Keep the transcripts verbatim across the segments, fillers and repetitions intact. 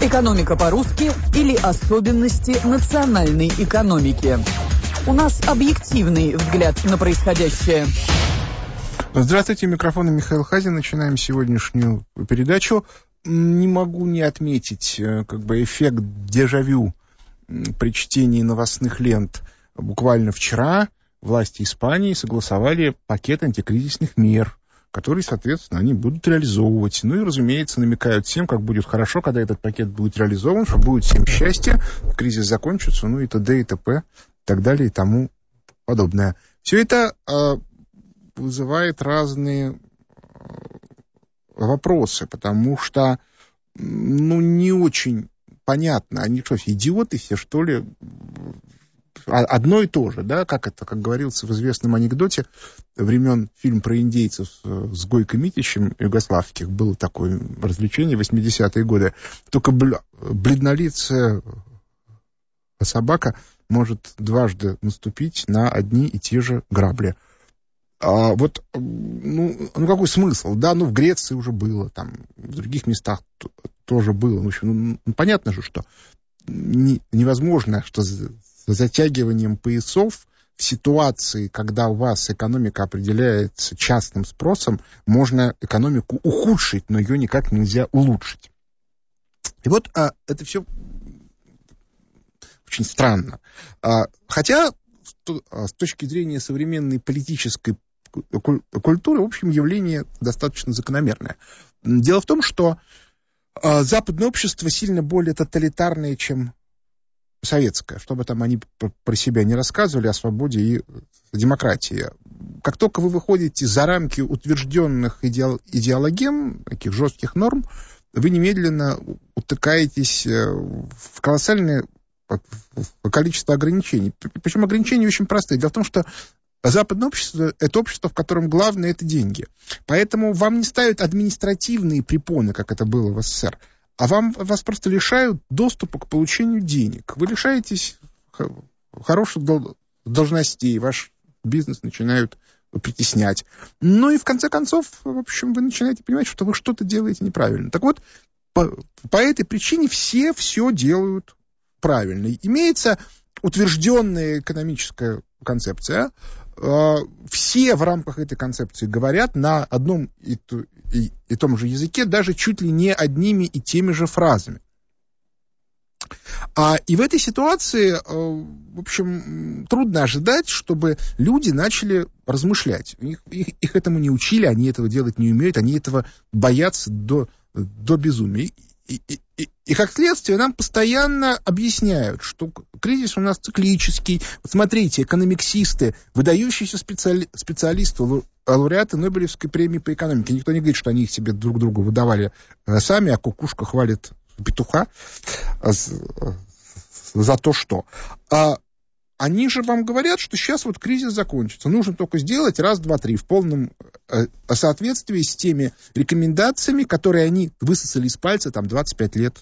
Экономика по-русски или особенности национальной экономики. У нас объективный взгляд на происходящее. Здравствуйте, микрофон Михаил Хазин. Начинаем сегодняшнюю передачу. Не могу не отметить как бы эффект дежавю при чтении новостных лент. Буквально вчера власти Испании согласовали пакет антикризисных мер, которые, соответственно, они будут реализовывать. Ну и, разумеется, намекают всем, как будет хорошо, когда этот пакет будет реализован, что будет всем счастье, кризис закончится, ну и т.д. и т.п. и так далее и тому подобное. Все это э, вызывает разные э, вопросы, потому что, ну, не очень понятно, они что, идиоты все, что ли? Одно и то же, да, как это, как говорится в известном анекдоте времен фильм про индейцев с Гойко Митичем югославских, было такое развлечение, восьмидесятые годы, только бледнолицая собака может дважды наступить на одни и те же грабли. А вот, ну, ну, какой смысл, да, ну, в Греции уже было, там, в других местах тоже было, в общем, ну, понятно же, что не, невозможно, что затягиванием поясов в ситуации, когда у вас экономика определяется частным спросом, можно экономику ухудшить, но ее никак нельзя улучшить. И вот а, это все очень странно. А, хотя с точки зрения современной политической культуры, в общем, явление достаточно закономерное. Дело в том, что а, западное общество сильно более тоталитарное, чем советская, чтобы там они про себя не рассказывали, о свободе и демократии. Как только вы выходите за рамки утвержденных идеол, идеологем, таких жестких норм, вы немедленно утыкаетесь в колоссальное количество ограничений. Причем ограничения очень простые. Дело в том, что западное общество — это общество, в котором главное — это деньги. Поэтому вам не ставят административные препоны, как это было в СССР, а вам, вас просто лишают доступа к получению денег. Вы лишаетесь хороших должностей, ваш бизнес начинают притеснять. Ну и в конце концов, в общем, вы начинаете понимать, что вы что-то делаете неправильно. Так вот, по, по этой причине все все делают правильно. Имеется утвержденная экономическая концепция. Все в рамках этой концепции говорят на одном и, и, и том же языке, даже чуть ли не одними и теми же фразами. А, и в этой ситуации, в общем, трудно ожидать, чтобы люди начали размышлять. Их, их, их этому не учили, они этого делать не умеют, они этого боятся до, до безумия. И, и, и, и как следствие нам постоянно объясняют, что кризис у нас циклический. Вот смотрите, экономиксисты, выдающиеся специали, специалисты, лауреаты Нобелевской премии по экономике. Никто не говорит, что они их себе друг другу выдавали сами, а кукушка хвалит петуха за то, что. А они же вам говорят, что сейчас вот кризис закончится. Нужно только сделать раз, два, три в полном э, соответствии с теми рекомендациями, которые они высосали из пальца там двадцать пять лет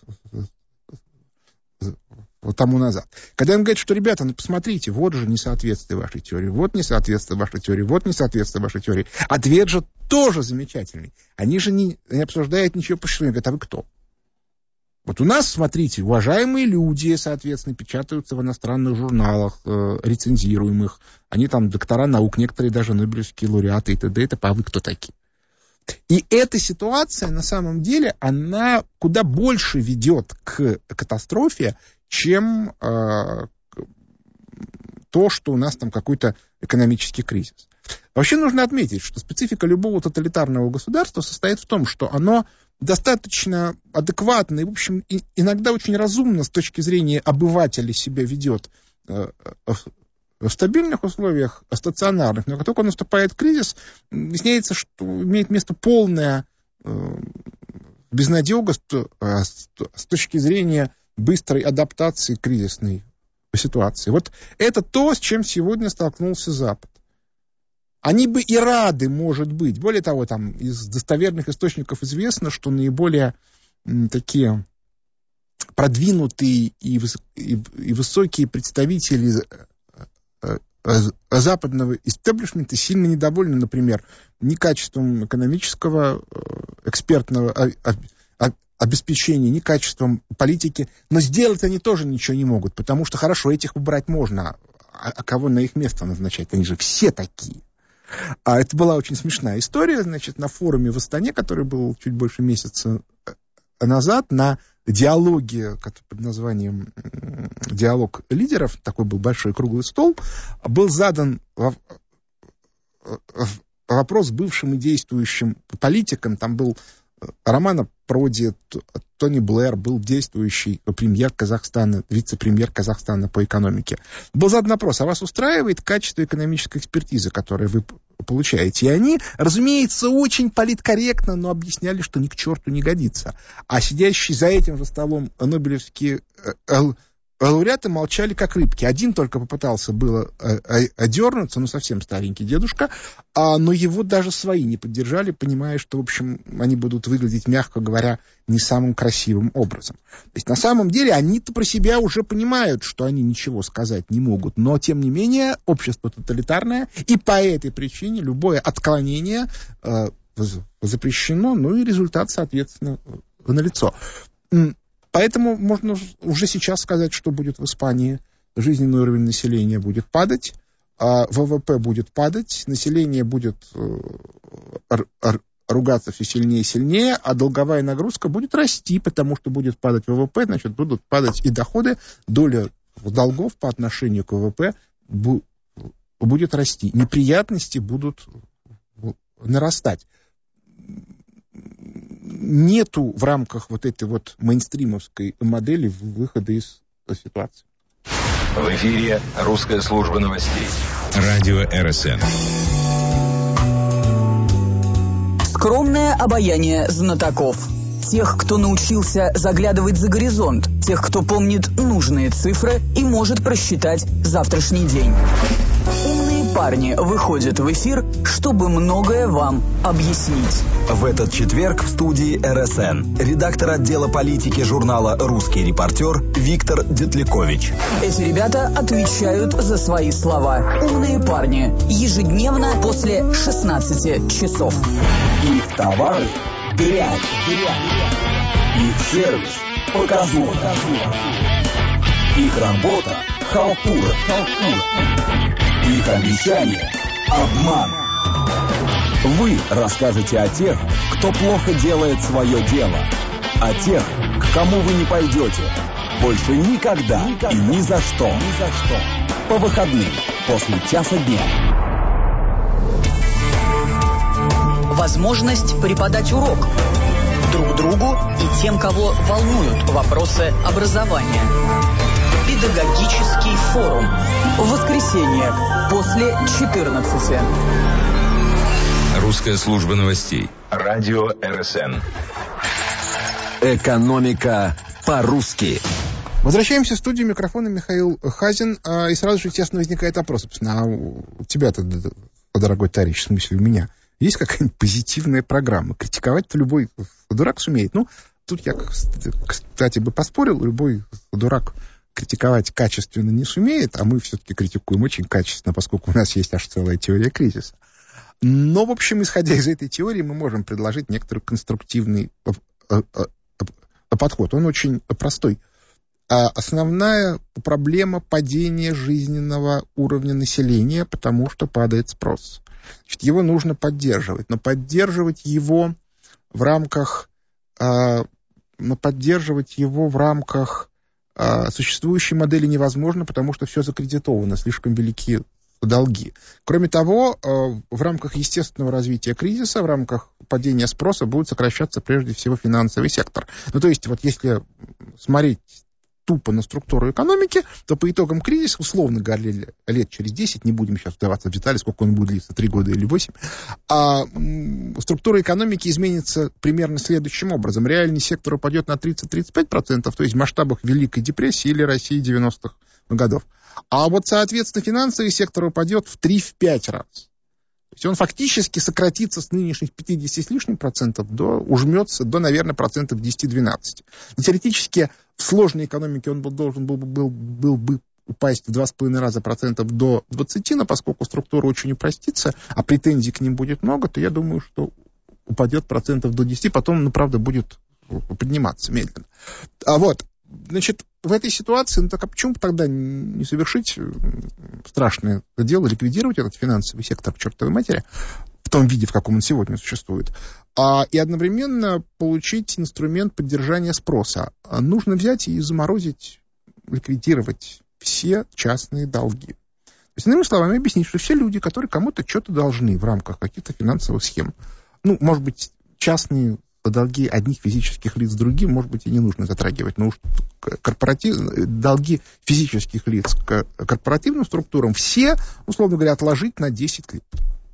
вот тому назад. Когда им говорят, что, ребята, ну посмотрите, вот же несоответствие вашей теории, вот несоответствие вашей теории, вот несоответствие вашей теории. Ответ же тоже замечательный. Они же не, не обсуждают ничего по ширину. Говорят, а вы кто? Вот у нас, смотрите, уважаемые люди, соответственно, печатаются в иностранных журналах, э, рецензируемых. Они там доктора наук, некоторые даже нобелевские лауреаты и т.д. и т.п. А вы кто такие? И эта ситуация, на самом деле, она куда больше ведет к катастрофе, чем э, то, что у нас там какой-то экономический кризис. Вообще нужно отметить, что специфика любого тоталитарного государства состоит в том, что оно достаточно адекватно и, в общем, и иногда очень разумно с точки зрения обывателя себя ведет э, в стабильных условиях, стационарных. Но как только наступает кризис, выясняется, что имеет место полная э, безнадега с, э, с точки зрения быстрой адаптации к кризисной ситуации. Вот это то, с чем сегодня столкнулся Запад. Они бы и рады, может быть. Более того, там из достоверных источников известно, что наиболее м, такие продвинутые и, выс- и, и высокие представители э, э, западного истеблишмента сильно недовольны, например, ни качеством экономического, э, экспертного обеспечения, ни качеством политики. Но сделать они тоже ничего не могут, потому что, хорошо, этих убрать можно, а, а кого на их место назначать? Они же все такие. А это была очень смешная история, значит, на форуме в Астане, который был чуть больше месяца назад, на диалоге под названием «Диалог лидеров», такой был большой круглый стол, был задан вопрос бывшим и действующим политикам. Там был Романо Проди, Тони Блэр, был действующий премьер Казахстана, вице-премьер Казахстана по экономике. Был задан вопрос: а вас устраивает качество экономической экспертизы, которую вы получаете? И они, разумеется, очень политкорректно, но объясняли, что ни к черту не годится. А сидящие за этим же столом нобелевские лауреаты молчали, как рыбки. Один только попытался было одернуться, ну, совсем старенький дедушка, а, но его даже свои не поддержали, понимая, что, в общем, они будут выглядеть, мягко говоря, не самым красивым образом. То есть, на самом деле, они-то про себя уже понимают, что они ничего сказать не могут, но, тем не менее, общество тоталитарное, и по этой причине любое отклонение э, запрещено, ну, и результат, соответственно, налицо. Поэтому можно уже сейчас сказать, что будет в Испании. Жизненный уровень населения будет падать, а ВВП будет падать, население будет ругаться все сильнее и сильнее, а долговая нагрузка будет расти, потому что будет падать ВВП, значит, будут падать и доходы, доля долгов по отношению к ВВП будет расти. Неприятности будут нарастать. Нету в рамках вот этой вот мейнстримовской модели выхода из ситуации. В эфире русская служба новостей. Радио эр эс эн. Скромное обаяние знатоков. Тех, кто научился заглядывать за горизонт. Тех, кто помнит нужные цифры и может просчитать завтрашний день. Умные парни выходят в эфир, чтобы многое вам объяснить. В этот четверг в студии эр эс эн редактор отдела политики журнала «Русский репортер» Виктор Детлякович. Эти ребята отвечают за свои слова. Умные парни. Ежедневно после шестнадцати часов. Их товары – дрянь. Их сервис – показуха. Их работа – халтура. Их обещания – обман. Вы расскажете о тех, кто плохо делает свое дело. О тех, к кому вы не пойдете. Больше никогда, никогда. И ни за что. Ни за что. По выходным, после часа дня. Возможность преподать урок друг другу и тем, кого волнуют вопросы образования. Педагогический форум. В воскресенье после четырнадцати. Русская служба новостей. Радио эр эс эн. Экономика по-русски. Возвращаемся в студию, микрофона Михаил Хазин. И сразу же, естественно, возникает вопрос. А у тебя-то, дорогой товарищ, в смысле у меня, есть какая-нибудь позитивная программа? Критиковать-то любой дурак сумеет. Ну, тут я, кстати, бы поспорил, любой дурак критиковать качественно не сумеет, а мы все-таки критикуем очень качественно, поскольку у нас есть аж целая теория кризиса. Но, в общем, исходя из этой теории, мы можем предложить некоторый конструктивный подход. Он очень простой. Основная проблема падения жизненного уровня населения, потому что падает спрос. Значит, его нужно поддерживать, но поддерживать его в рамках, но поддерживать его в рамках существующей модели невозможно, потому что все закредитовано, слишком велики долги. Кроме того, в рамках естественного развития кризиса, в рамках падения спроса будет сокращаться прежде всего финансовый сектор. Ну, то есть, вот если смотреть тупо на структуру экономики, то по итогам кризиса, условно говоря, лет через десять, не будем сейчас вдаваться в детали, сколько он будет длиться, три года или восемь, а структура экономики изменится примерно следующим образом. Реальный сектор упадет на тридцать-тридцать пять процентов, то есть в масштабах Великой депрессии или России девяностых годов. А вот, соответственно, финансовый сектор упадет в три-пять раз. То есть он фактически сократится с нынешних пятидесяти с лишним процентов до, ужмется до, наверное, процентов десять-двенадцать. Теоретически в сложной экономике он был, должен был, был, был бы упасть в два с половиной раза процентов до двадцати, но поскольку структура очень упростится, а претензий к ним будет много, то я думаю, что упадет процентов до десяти, потом, ну, правда, будет подниматься медленно. А вот, значит, в этой ситуации, ну так а почему тогда не совершить страшное дело, ликвидировать этот финансовый сектор к чертовой матери в том виде, в каком он сегодня существует, а, и одновременно получить инструмент поддержания спроса. А нужно взять и заморозить, ликвидировать все частные долги. То есть, иными словами, объяснить, что все люди, которые кому-то что-то должны в рамках каких-то финансовых схем, ну, может быть, частные долги одних физических лиц другим, может быть, и не нужно затрагивать, но уж корпоратив... долги физических лиц к корпоративным структурам все, условно говоря, отложить на десять лет.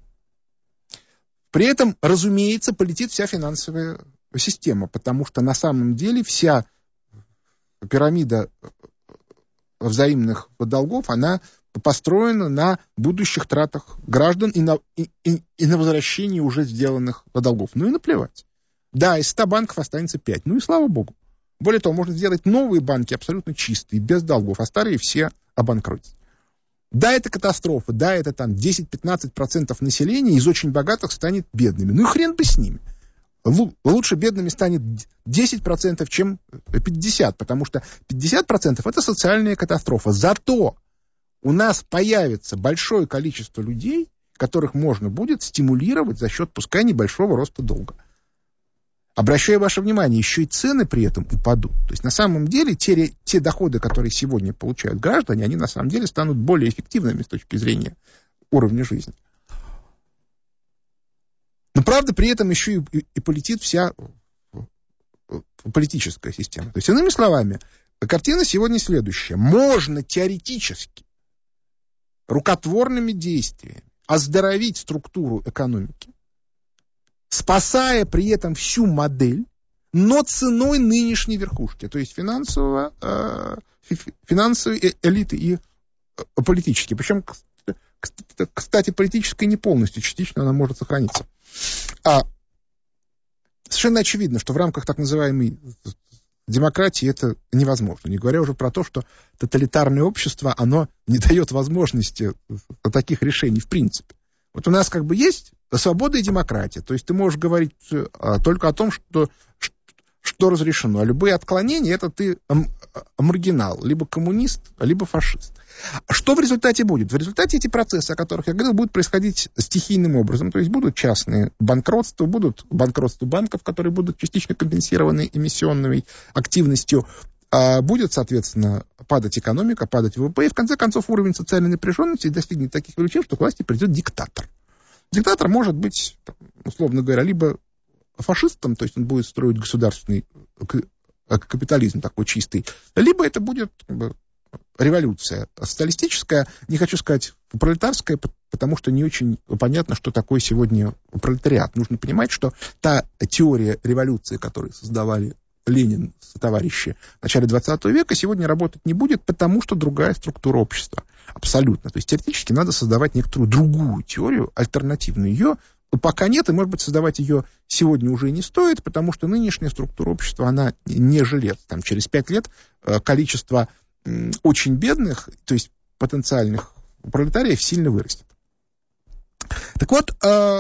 При этом, разумеется, полетит вся финансовая система, потому что на самом деле вся пирамида взаимных долгов, она построена на будущих тратах граждан и на, и, и, и на возвращении уже сделанных долгов. Ну и наплевать. Да, из ста банков останется пять. Ну и слава богу. Более того, можно сделать новые банки абсолютно чистые, без долгов, а старые все обанкротить. Да, это катастрофа, да, это там десять-пятнадцать процентов населения из очень богатых станет бедными. Ну и хрен бы с ними. Л- лучше бедными станет десять процентов, чем пятьдесят процентов, потому что пятьдесят процентов это социальная катастрофа. Зато у нас появится большое количество людей, которых можно будет стимулировать за счет, пускай, небольшого роста долга. Обращаю ваше внимание, еще и цены при этом упадут. То есть, на самом деле, те, те доходы, которые сегодня получают граждане, они на самом деле станут более эффективными с точки зрения уровня жизни. Но, правда, при этом еще и, и, и полетит вся политическая система. То есть, иными словами, картина сегодня следующая. Можно теоретически рукотворными действиями оздоровить структуру экономики, спасая при этом всю модель, но ценой нынешней верхушки, то есть финансового, э, финансовой элиты и э, политической. Причем, кстати, политическая не полностью, частично она может сохраниться. А совершенно очевидно, что в рамках так называемой демократии это невозможно. Не говоря уже про то, что тоталитарное общество, оно не дает возможности таких решений в принципе. Вот у нас как бы есть свобода и демократия. То есть ты можешь говорить а, только о том, что, что, что разрешено. А любые отклонения, это ты ам, маргинал, либо коммунист, либо фашист. Что в результате будет? В результате эти процессы, о которых я говорил, будут происходить стихийным образом. То есть будут частные банкротства, будут банкротства банков, которые будут частично компенсированы эмиссионной активностью. А будет, соответственно, падать экономика, падать ВВП, и в конце концов уровень социальной напряженности достигнет таких величин, что к власти придет диктатор. Диктатор может быть, условно говоря, либо фашистом, то есть он будет строить государственный капитализм такой чистый, либо это будет как бы революция социалистическая, не хочу сказать пролетарская, потому что не очень понятно, что такое сегодня пролетариат. Нужно понимать, что та теория революции, которую создавали Ленин, товарищи в начале двадцатого века, сегодня работать не будет, потому что другая структура общества. Абсолютно. То есть теоретически надо создавать некоторую другую теорию, альтернативную. Ее пока нет, и, может быть, создавать ее сегодня уже не стоит, потому что нынешняя структура общества, она не жилец. Там через пять лет количество очень бедных, то есть потенциальных пролетариев, сильно вырастет. Так вот,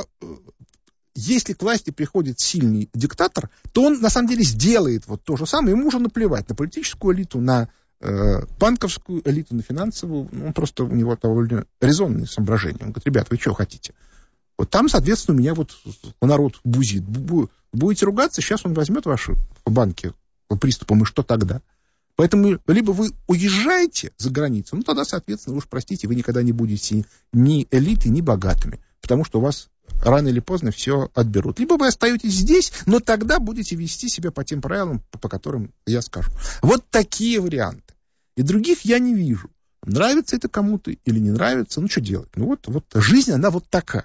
если к власти приходит сильный диктатор, то он, на самом деле, сделает вот то же самое. Ему уже наплевать на политическую элиту, на э, банковскую элиту, на финансовую. Он просто, у него довольно резонные соображения. Он говорит: ребят, вы что хотите? Вот там, соответственно, у меня вот народ бузит. Будете ругаться, сейчас он возьмет ваши банки приступом, и что тогда? Поэтому либо вы уезжаете за границу, ну тогда, соответственно, вы уж простите, вы никогда не будете ни элитой, ни богатыми, потому что у вас рано или поздно все отберут. Либо вы остаетесь здесь, но тогда будете вести себя по тем правилам, по которым я скажу. Вот такие варианты. И других я не вижу. Нравится это кому-то или не нравится, ну что делать? Ну вот, вот жизнь, она вот такая.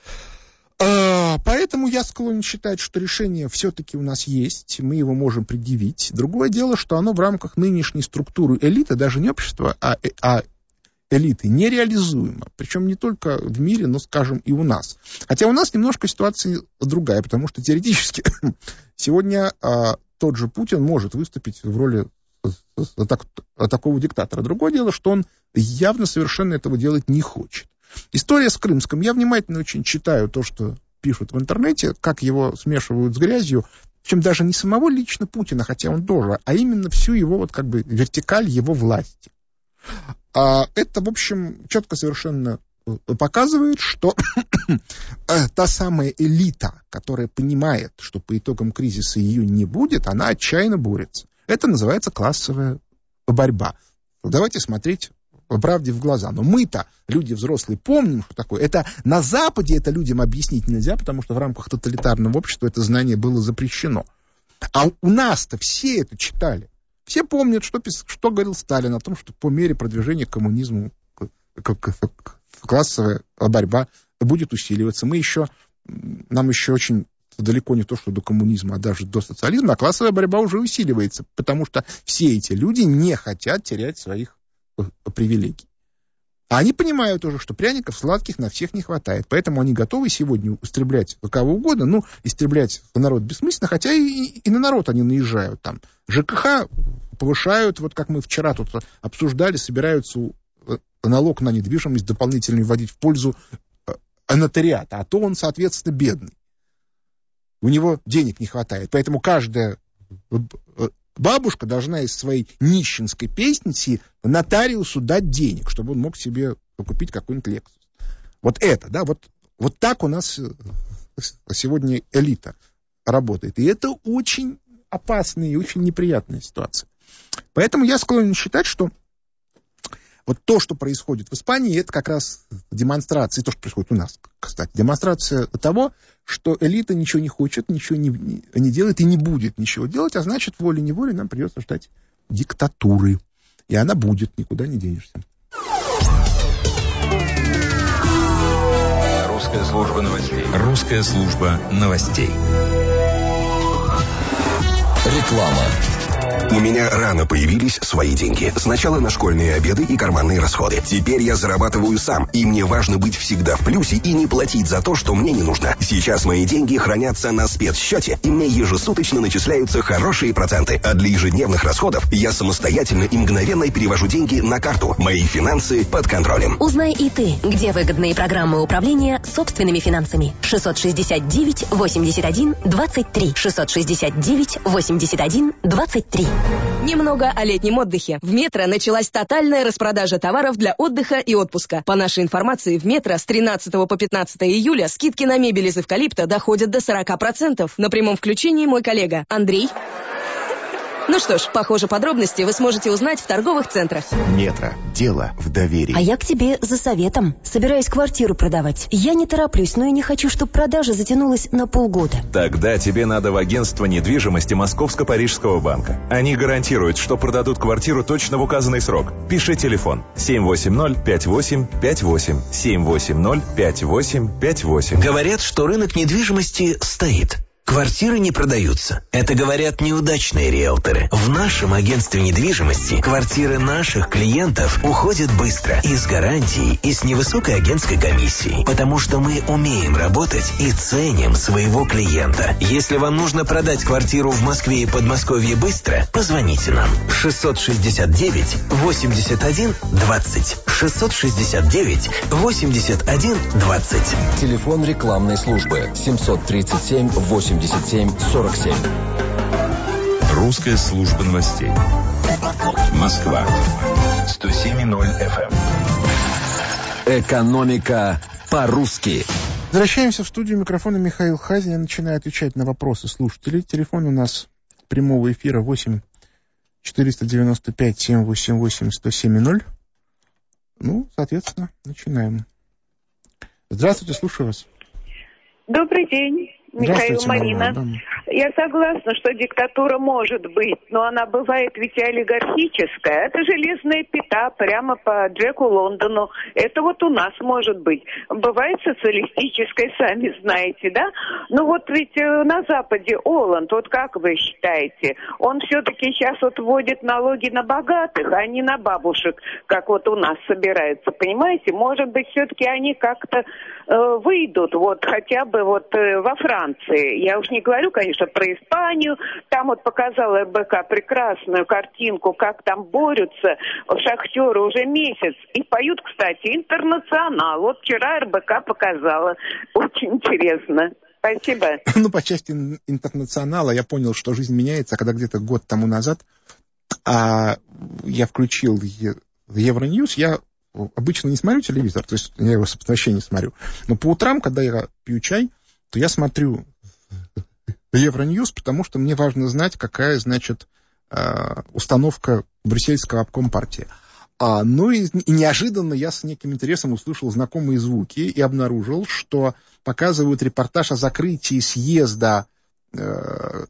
А, поэтому я склонен считать, что решение все-таки у нас есть, мы его можем предъявить. Другое дело, что оно в рамках нынешней структуры элиты, даже не общества, а, а элиты, нереализуемо. Причем не только в мире, но, скажем, и у нас. Хотя у нас немножко ситуация другая, потому что теоретически сегодня а, тот же Путин может выступить в роли а, так, а, такого диктатора. Другое дело, что он явно совершенно этого делать не хочет. История с Крымском. Я внимательно очень читаю то, что пишут в интернете, как его смешивают с грязью. Причем даже не самого лично Путина, хотя он тоже, а именно всю его вот как бы вертикаль его власти. А это, в общем, четко совершенно показывает, что та самая элита, которая понимает, что по итогам кризиса ее не будет, она отчаянно борется. Это называется классовая борьба. Давайте смотреть правде в глаза. Но мы-то, люди взрослые, помним, что такое. Это на Западе это людям объяснить нельзя, потому что в рамках тоталитарного общества это знание было запрещено. А у нас-то все это читали. Все помнят, что, что говорил Сталин о том, что по мере продвижения к коммунизму классовая борьба будет усиливаться. Мы еще, нам еще очень далеко не то, что до коммунизма, а даже до социализма, а классовая борьба уже усиливается, потому что все эти люди не хотят терять своих привилегий. А они понимают уже, что пряников сладких на всех не хватает, поэтому они готовы сегодня истреблять кого угодно, ну, истреблять народ бессмысленно, хотя и, и на народ они наезжают. Там ЖКХ повышают, вот как мы вчера тут обсуждали, собираются налог на недвижимость дополнительно вводить в пользу нотариата, а то он, соответственно, бедный. У него денег не хватает, поэтому каждая бабушка должна из своей нищенской пенсии нотариусу дать денег, чтобы он мог себе купить какой-нибудь Лексус. Вот это, да, вот, вот так у нас сегодня элита работает. И это очень опасная и очень неприятная ситуация. Поэтому я склонен считать, что вот то, что происходит в Испании, это как раз демонстрация, то, что происходит у нас, кстати, демонстрация того, что элита ничего не хочет, ничего не, не делает и не будет ничего делать, а значит, волей-неволей нам придется ждать диктатуры. И она будет, никуда не денешься. Русская служба новостей. Русская служба новостей. Реклама. У меня рано появились свои деньги. Сначала на школьные обеды и карманные расходы. Теперь я зарабатываю сам, и мне важно быть всегда в плюсе и не платить за то, что мне не нужно. Сейчас мои деньги хранятся на спецсчете, и мне ежесуточно начисляются хорошие проценты. А для ежедневных расходов я самостоятельно и мгновенно перевожу деньги на карту. Мои финансы под контролем. Узнай и ты, где выгодные программы управления собственными финансами. шестьсот шестьдесят девять восемьдесят один двадцать три. шестьсот шестьдесят девять восемьдесят один двадцать три. Немного о летнем отдыхе. В Метро началась тотальная распродажа товаров для отдыха и отпуска. По нашей информации, в Метро с тринадцатого по пятнадцатое июля скидки на мебель из эвкалипта доходят до сорок процентов. На прямом включении мой коллега Андрей. Ну что ж, похоже, подробности вы сможете узнать в торговых центрах. Метро. Дело в доверии. А я к тебе за советом. Собираюсь квартиру продавать. Я не тороплюсь, но и не хочу, чтобы продажа затянулась на полгода. Тогда тебе надо в агентство недвижимости Московско-Парижского банка. Они гарантируют, что продадут квартиру точно в указанный срок. Пиши телефон семь восемь ноль пять восемь пять восемь. семь восемь ноль пять восемь пять восемь. Говорят, что рынок недвижимости стоит. Квартиры не продаются. Это говорят неудачные риэлторы. В нашем агентстве недвижимости квартиры наших клиентов уходят быстро и с гарантией, и с невысокой агентской комиссией. Потому что мы умеем работать и ценим своего клиента. Если вам нужно продать квартиру в Москве и Подмосковье быстро, позвоните нам. шестьсот шестьдесят девять восемьдесят один двадцать. шестьсот шестьдесят девять восемьдесят один двадцать. Телефон рекламной службы семьсот тридцать семь восемьдесят семь сорок семь. Русская служба новостей. Москва. сто семь и ноль эф эм. Экономика по-русски. Возвращаемся в студию. Микрофона Михаил Хазин. Я начинаю отвечать на вопросы слушателей. Телефон у нас прямого эфира восемь четыреста девяносто пять семь восемь восемь сто семь ноль. Ну, соответственно, начинаем. Здравствуйте, слушаю вас. Добрый день, Михаил, Марина. Марина. Я согласна, что диктатура может быть, но она бывает ведь и олигархическая. Это железная пята прямо по Джеку Лондону. Это вот у нас может быть. Бывает социалистическая, сами знаете, да? Ну вот ведь на Западе Оланд, вот как вы считаете, он все-таки сейчас вот вводит налоги на богатых, а не на бабушек, как вот у нас собираются, понимаете? Может быть, все-таки они как-то э, выйдут, вот хотя бы вот э, во Франции. Я уж не говорю, конечно, про Испанию. Там вот показала эр бэ ка прекрасную картинку, как там борются шахтеры уже месяц. И поют, кстати, «Интернационал». Вот вчера эр бэ ка показала. Очень интересно. Спасибо. Ну, по части интернационала я понял, что жизнь меняется, когда где-то год тому назад а, я включил Евроньюз. Я обычно не смотрю телевизор, то есть я его вообще не смотрю. Но по утрам, когда я пью чай, то я смотрю Евроньюз, потому что мне важно знать, какая, значит, установка брюссельского обкома партии. А, ну и, и неожиданно я с неким интересом услышал знакомые звуки и обнаружил, что показывают репортаж о закрытии съезда э,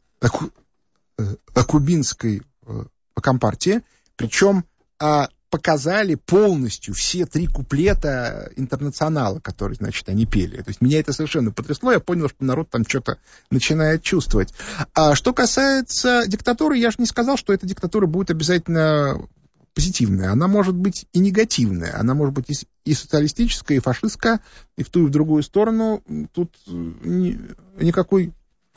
кубинской э, компартии, причем э, показали полностью все три куплета интернационала, которые, значит, они пели. То есть меня это совершенно потрясло, я понял, что народ там что-то начинает чувствовать. А что касается диктатуры, я же не сказал, что эта диктатура будет обязательно позитивная. Она может быть и негативная. Она может быть и социалистическая, и фашистская, и в ту, и в другую сторону. Тут ни, никакой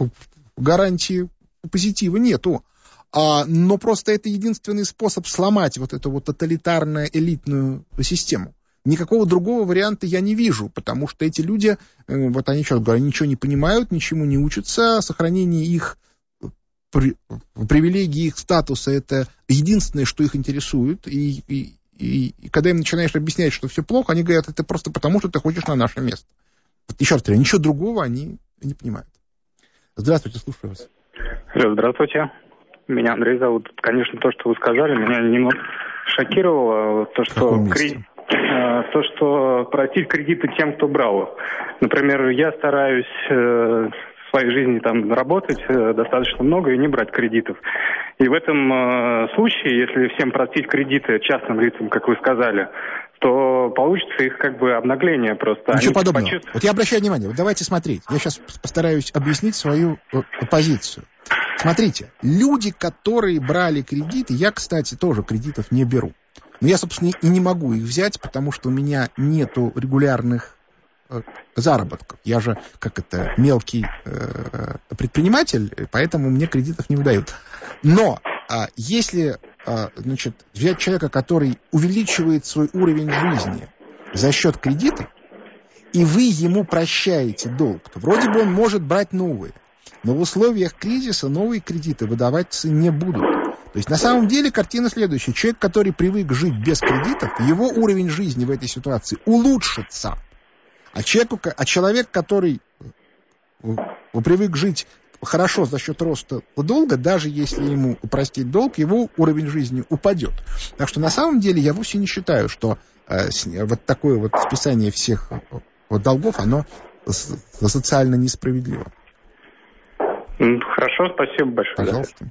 гарантии позитива нету. А, но просто это единственный способ сломать вот эту вот тоталитарно-элитную систему. Никакого другого варианта я не вижу, потому что эти люди, вот они сейчас говорят, ничего не понимают, ничему не учатся, сохранение их при, привилегии, их статуса — это единственное, что их интересует, и, и, и, и когда им начинаешь объяснять, что все плохо, они говорят, это просто потому, что ты хочешь на наше место. Вот еще раз говорю, ничего другого они не понимают. Здравствуйте, слушаю вас. Здравствуйте. Меня Андрей зовут. Конечно, то, что вы сказали, меня немного шокировало. То, что, кри... то, что простить кредиты тем, кто брал. Например, я стараюсь в своей жизни там работать достаточно много и не брать кредитов. И в этом случае, если всем простить кредиты частным лицам, как вы сказали, то получится их как бы обнагление просто. Ничего подобного. Почувств... Вот я обращаю внимание, вот давайте смотреть. Я сейчас постараюсь объяснить свою позицию. Смотрите, люди, которые брали кредиты, я, кстати, тоже кредитов не беру. Но я, собственно, и не могу их взять, потому что у меня нету регулярных э, заработков. Я же, как это, мелкий э, предприниматель, поэтому мне кредитов не выдают. Но э, если э, значит, взять человека, который увеличивает свой уровень жизни за счет кредита, и вы ему прощаете долг, то вроде бы он может брать новые. Но в условиях кризиса новые кредиты выдаваться не будут. То есть на самом деле картина следующая. Человек, который привык жить без кредитов, его уровень жизни в этой ситуации улучшится. А, человеку, а человек, который привык жить хорошо за счет роста долга, даже если ему упростить долг, его уровень жизни упадет. Так что на самом деле я вовсе не считаю, что э, вот такое вот списание всех вот долгов, оно социально несправедливо. Хорошо, спасибо большое. Пожалуйста.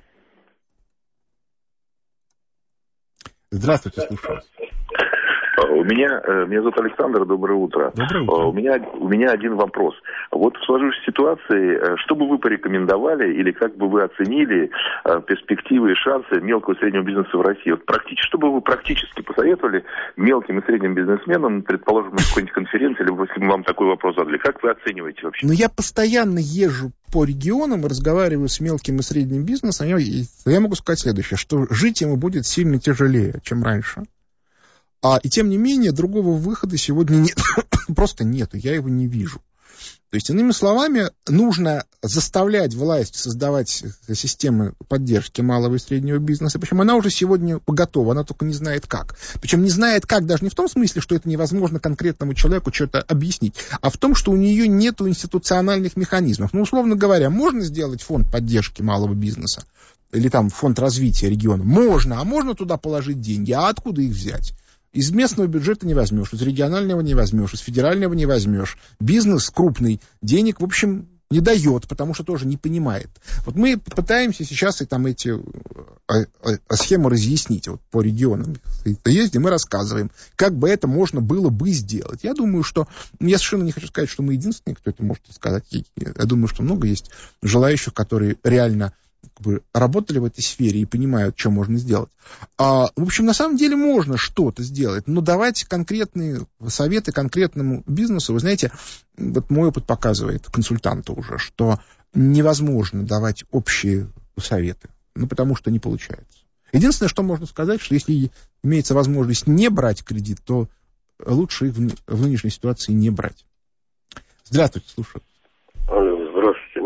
Здравствуйте, слушаю. У меня, меня зовут Александр, доброе утро. Доброе утро. У меня, у меня один вопрос. Вот в сложившейся ситуации, что бы вы порекомендовали или как бы вы оценили перспективы и шансы мелкого и среднего бизнеса в России? Вот практически, что бы вы практически посоветовали мелким и средним бизнесменам, предположим, на какой-нибудь конференции, или если мы вам такой вопрос задали, как вы оцениваете вообще? Ну, я постоянно езжу по регионам и разговариваю с мелким и средним бизнесом. Я, я могу сказать следующее, что жить ему будет сильно тяжелее, чем раньше. А, и тем не менее, другого выхода сегодня нет. Просто нету, я его не вижу. То есть, иными словами, нужно заставлять власть создавать системы поддержки малого и среднего бизнеса. Причем она уже сегодня готова, она только не знает как. Причем не знает как даже не в том смысле, что это невозможно конкретному человеку что-то объяснить, а в том, что у нее нет институциональных механизмов. Ну, условно говоря, можно сделать фонд поддержки малого бизнеса или там фонд развития региона? Можно, а можно туда положить деньги, а откуда их взять? Из местного бюджета не возьмешь, из регионального не возьмешь, из федерального не возьмешь. Бизнес крупный денег, в общем, не дает, потому что тоже не понимает. Вот мы пытаемся сейчас и там эти а, а, схемы разъяснить вот, по регионам. Ездим и рассказываем, как бы это можно было бы сделать. Я думаю, что... Я совершенно не хочу сказать, что мы единственные, кто это может сказать. Я думаю, что много есть желающих, которые реально... Как бы работали в этой сфере и понимают, что можно сделать. А, в общем, на самом деле можно что-то сделать, но давать конкретные советы конкретному бизнесу, вы знаете, вот мой опыт показывает, консультанту уже, что невозможно давать общие советы, ну, потому что не получается. Единственное, что можно сказать, что если имеется возможность не брать кредит, то лучше их в, в нынешней ситуации не брать. Здравствуйте, слушаю.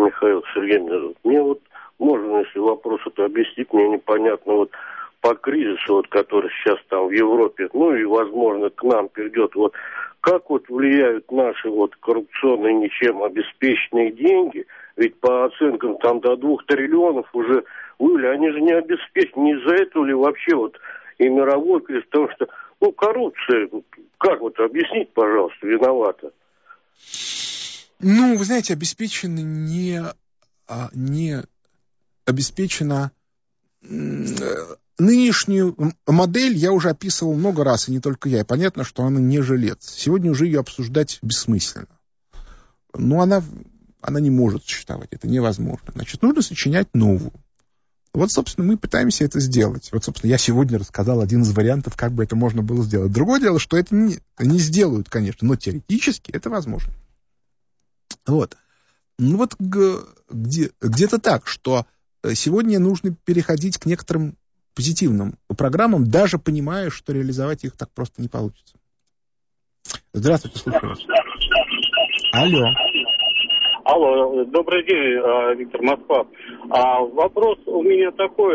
Михаил, Сергей меня зовут. Мне вот можно, если вопрос это объяснить, мне непонятно, вот по кризису, вот, который сейчас там в Европе, ну и, возможно, к нам придет, вот как вот влияют наши вот коррупционные, ничем обеспеченные деньги, ведь по оценкам там до двух триллионов уже были, они же не обеспечены, не из-за этого ли вообще вот и мировой кризис, потому что, ну, коррупция, как вот объяснить, пожалуйста, виновата? Ну, вы знаете, обеспечена не, не обеспечена нынешнюю модель я уже описывал много раз, и не только я. И понятно, что она не жилец. Сегодня уже ее обсуждать бессмысленно. Но она, она не может существовать, это невозможно. Значит, нужно сочинять новую. Вот, собственно, мы пытаемся это сделать. Вот, собственно, я сегодня рассказал один из вариантов, как бы это можно было сделать. Другое дело, что это не, не сделают, конечно, но теоретически это возможно. Вот. Ну вот где, где-то так, что сегодня нужно переходить к некоторым позитивным программам, даже понимая, что реализовать их так просто не получится. Здравствуйте, слушаю вас. Алло. Алло, добрый день, Виктор, Москва. А, вопрос у меня такой.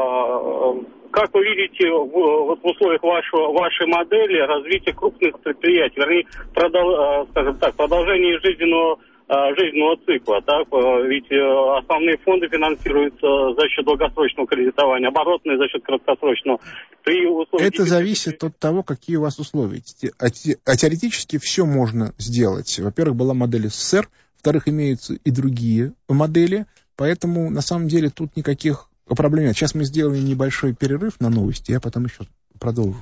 А, как вы видите в, вот в условиях вашего, вашей модели развития крупных предприятий, вернее, продол, скажем так, продолжение жизненного жизненного цикла, так? Ведь основные фонды финансируются за счет долгосрочного кредитования, оборотные за счет краткосрочного. При условии... Это зависит от того, какие у вас условия. А теоретически все можно сделать. Во-первых, была модель СССР, во-вторых, имеются и другие модели, поэтому на самом деле тут никаких проблем нет. Сейчас мы сделаем небольшой перерыв на новости, я потом еще продолжу.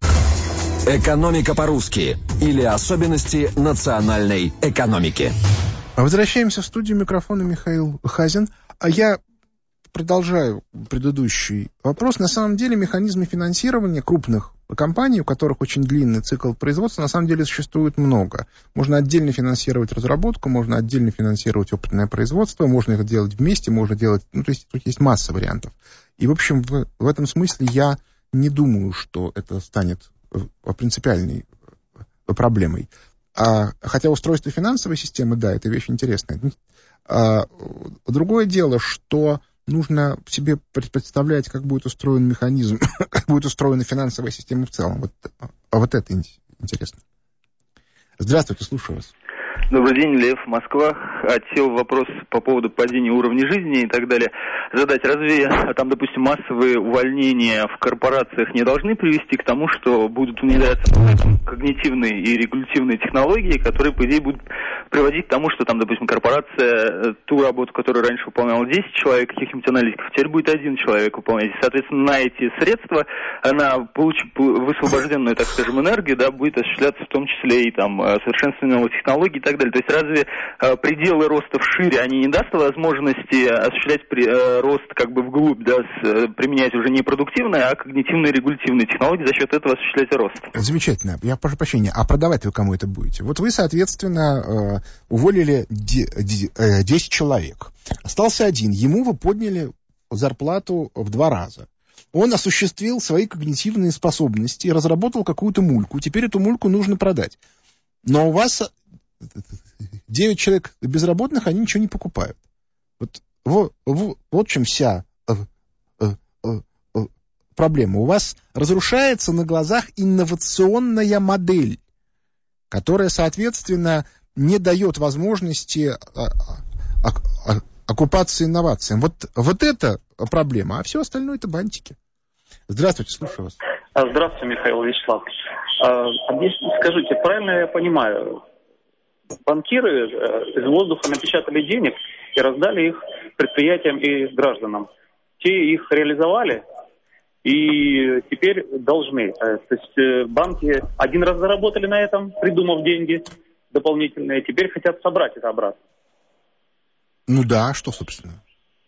Экономика по-русски или особенности национальной экономики. Возвращаемся в студию, микрофона Михаил Хазин. А я продолжаю предыдущий вопрос. На самом деле механизмы финансирования крупных компаний, у которых очень длинный цикл производства, на самом деле существует много. Можно отдельно финансировать разработку, можно отдельно финансировать опытное производство, можно это делать вместе, можно делать... Ну, то есть тут есть масса вариантов. И, в общем, в, в этом смысле я не думаю, что это станет принципиальной проблемой. А, хотя устройство финансовой системы, да, это вещь интересная. А, другое дело, что нужно себе представлять, как будет устроен механизм, как будет устроена финансовая система в целом. Вот, а вот это интересно. Здравствуйте, слушаю вас. Добрый день, Лев, Москва. Хотел вопрос по поводу падения уровня жизни и так далее задать. Разве там, допустим, массовые увольнения в корпорациях не должны привести к тому, что будут внедряться там, когнитивные и регулятивные технологии, которые, по идее, будут приводить к тому, что там, допустим, корпорация ту работу, которую раньше выполняла десять человек, каких-нибудь аналитиков, теперь будет один человек выполнять. И, соответственно, на эти средства она, получив высвобожденную, так скажем, энергию, да, будет осуществляться в том числе и там совершенствование новых технологий и так далее. То есть разве э, пределы роста вшире, они не даст возможности осуществлять при, э, рост как бы вглубь, да, с, э, применять уже не продуктивные, а когнитивные регулятивные технологии, за счет этого осуществлять рост? Замечательно. Я прошу прощения. А продавать вы кому это будете? Вот вы, соответственно, э, уволили десять человек. Остался один. Ему вы подняли зарплату в два раза. Он осуществил свои когнитивные способности, разработал какую-то мульку. Теперь эту мульку нужно продать. Но у вас девять человек безработных, они ничего не покупают. Вот, вот, вот в чем вся э, э, э, проблема. У вас разрушается на глазах инновационная модель, которая, соответственно, не дает возможности оккупации инновациям. Вот, вот это проблема, а все остальное это бантики. Здравствуйте, слушаю вас. Здравствуйте, Михаил Вячеслав. Скажите, правильно я понимаю, банкиры из воздуха напечатали денег и раздали их предприятиям и гражданам. Те их реализовали и теперь должны. То есть банки один раз заработали на этом, придумав деньги дополнительные, теперь хотят собрать это обратно. Ну да, что, собственно?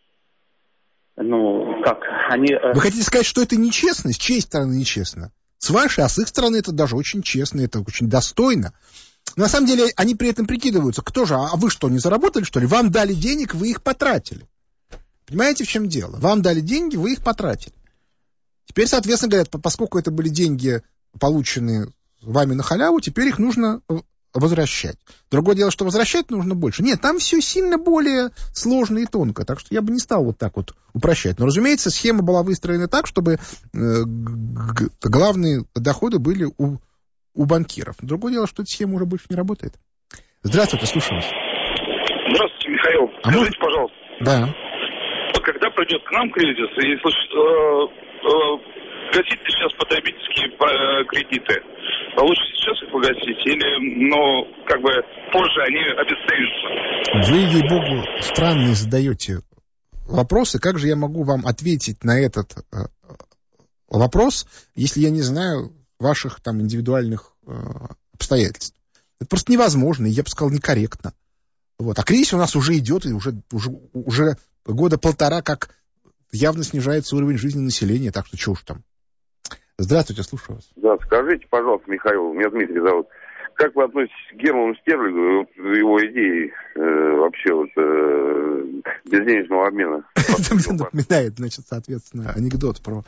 Ну, как? Они... Вы хотите сказать, что это нечестно? С чьей стороны нечестно? С вашей, а с их стороны это даже очень честно, это очень достойно. На самом деле, они при этом прикидываются. Кто же? А вы что, не заработали, что ли? Вам дали денег, вы их потратили. Понимаете, в чем дело? Вам дали деньги, вы их потратили. Теперь, соответственно, говорят, поскольку это были деньги, полученные вами на халяву, теперь их нужно возвращать. Другое дело, что возвращать нужно больше. Нет, там все сильно более сложно и тонко, так что я бы не стал вот так вот упрощать. Но, разумеется, схема была выстроена так, чтобы э, главные доходы были у, у банкиров. Другое дело, что эта схема уже больше не работает. Здравствуйте, слушаю вас. Здравствуйте, Михаил. А Скажите, может... пожалуйста. Да. Когда придет к нам кризис, и э, э, гасить сейчас потребительские кредиты, лучше сейчас их погасить или, ну, как бы позже они обесценятся? Вы, ей-богу, странные задаете вопросы. Как же я могу вам ответить на этот э, вопрос, если я не знаю ваших там индивидуальных э, обстоятельств? Это просто невозможно, и я бы сказал, некорректно. Вот. А кризис у нас уже идет, и уже, уже, уже года полтора, как явно снижается уровень жизни населения, так что чего уж там. Здравствуйте, слушаю вас. Да, скажите, пожалуйста, Михаил, меня Дмитрий зовут. Как вы относитесь к Герману Стерлигу, вот, его идеи э, вообще вот, э, безденежного обмена? Это мне напоминает, значит, соответственно, анекдот про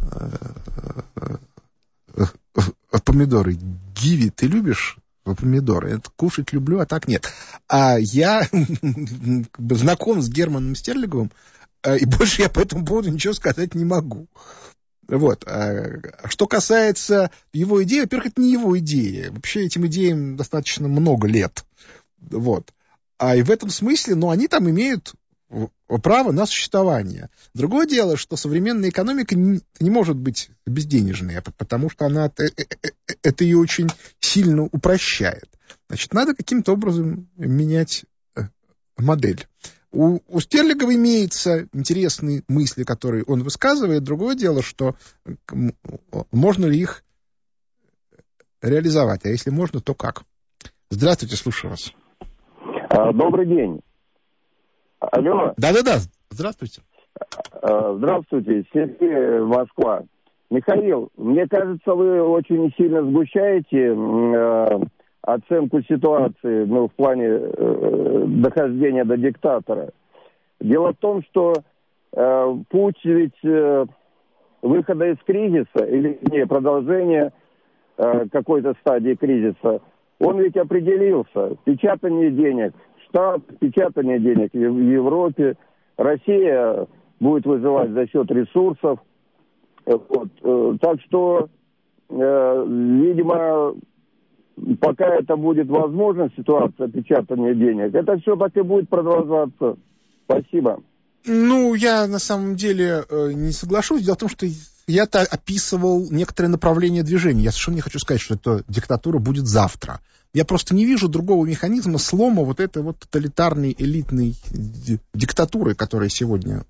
помидоры. Гиви, ты любишь помидоры? Это кушать люблю, а так нет. А я знаком с Германом Стерлиговым, и больше я по этому поводу ничего сказать не могу. Вот. А что касается его идеи, во-первых, это не его идея. Вообще этим идеям достаточно много лет. Вот. А и в этом смысле, ну, они там имеют право на существование. Другое дело, что современная экономика не, не может быть безденежной, потому что она это ее очень сильно упрощает. Значит, надо каким-то образом менять модель. У, у Стерлигова имеются интересные мысли, которые он высказывает. Другое дело, что можно ли их реализовать. А если можно, то как? Здравствуйте, слушаю вас. Добрый день. Алло. Да-да-да, здравствуйте. Здравствуйте, Сергей, Москва. Михаил, мне кажется, вы очень сильно сгущаете э, оценку ситуации, ну, в плане э, дохождения до диктатора. Дело в том, что э, путь ведь э, выхода из кризиса, или не, продолжения э, какой-то стадии кризиса, он ведь определился. Печатание денег, штат, печатание денег в Европе. Россия будет выживать за счет ресурсов. Вот. Так что, э, видимо, пока это будет возможна ситуация печатания денег, это все так и будет продолжаться. Спасибо. Ну, я на самом деле э, не соглашусь. Дело в том, что я-то описывал некоторые направления движения. Я совершенно не хочу сказать, что эта диктатура будет завтра. Я просто не вижу другого механизма слома вот этой вот тоталитарной элитной диктатуры, которая сегодня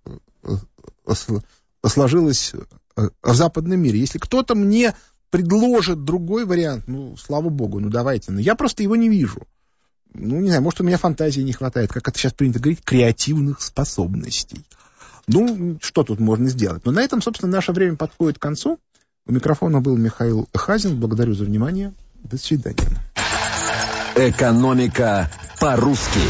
сложилась в западном мире. Если кто-то мне предложит другой вариант, ну, слава богу, ну, давайте. Но я просто его не вижу. Ну, не знаю, может, у меня фантазии не хватает, как это сейчас принято говорить, креативных способностей. Ну, что тут можно сделать? Но на этом, собственно, наше время подходит к концу. У микрофона был Михаил Хазин. Благодарю за внимание. До свидания. Экономика по-русски.